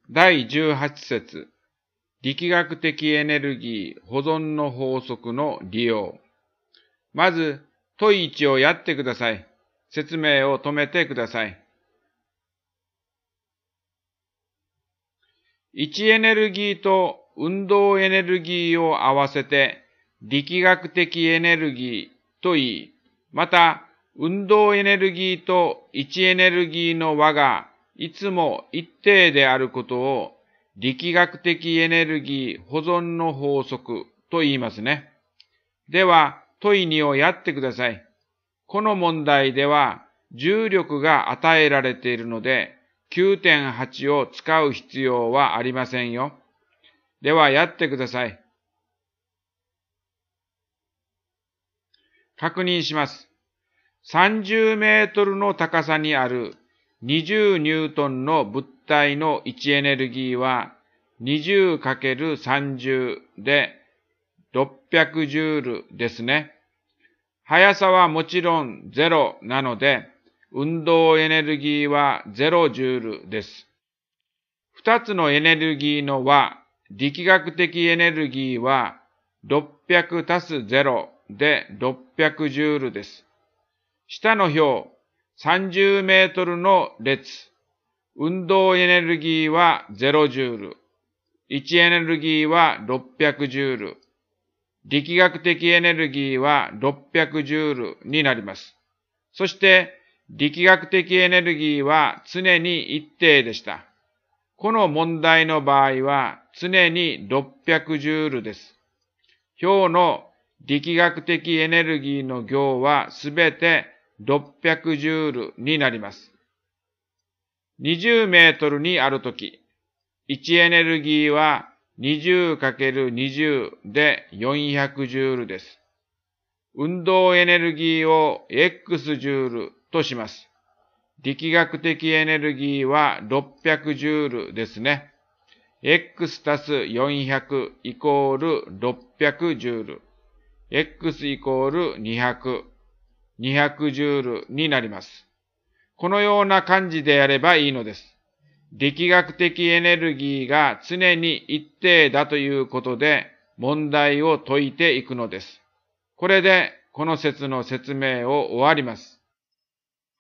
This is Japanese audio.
第18節、力学的エネルギー保存の法則の利用。まず、問1をやってください。説明を止めてください。位置エネルギーと運動エネルギーを合わせて力学的エネルギーと言い、また運動エネルギーと位置エネルギーの和がいつも一定であることを力学的エネルギー保存の法則と言いますね。では問2をやってください。この問題では重力が与えられているので 9.8 を使う必要はありませんよ。ではやってください。確認します。30メートルの高さにある20ニュートンの物体の位置エネルギーは 20×30 で600ジュールですね。速さはもちろん0なので、運動エネルギーは0ジュールです。2つのエネルギーの和、力学的エネルギーは600足す0で600ジュールです。下の表、30メートルの列、運動エネルギーは0ジュール、位置エネルギーは600ジュール、力学的エネルギーは600ジュールになります。そして、力学的エネルギーは常に一定でした。この問題の場合は常に600ジュールです。表の力学的エネルギーの行はすべて600ジュールになります。20メートルにあるとき、位置エネルギーは 20×20 で400ジュールです。運動エネルギーを X ジュールとします。力学的エネルギーは600ジュールですね。X 足す400イコール600ジュール。X イコール200。200ジュールになります。このような感じでやればいいのです。力学的エネルギーが常に一定だということで問題を解いていくのです。これでこの説の説明を終わります。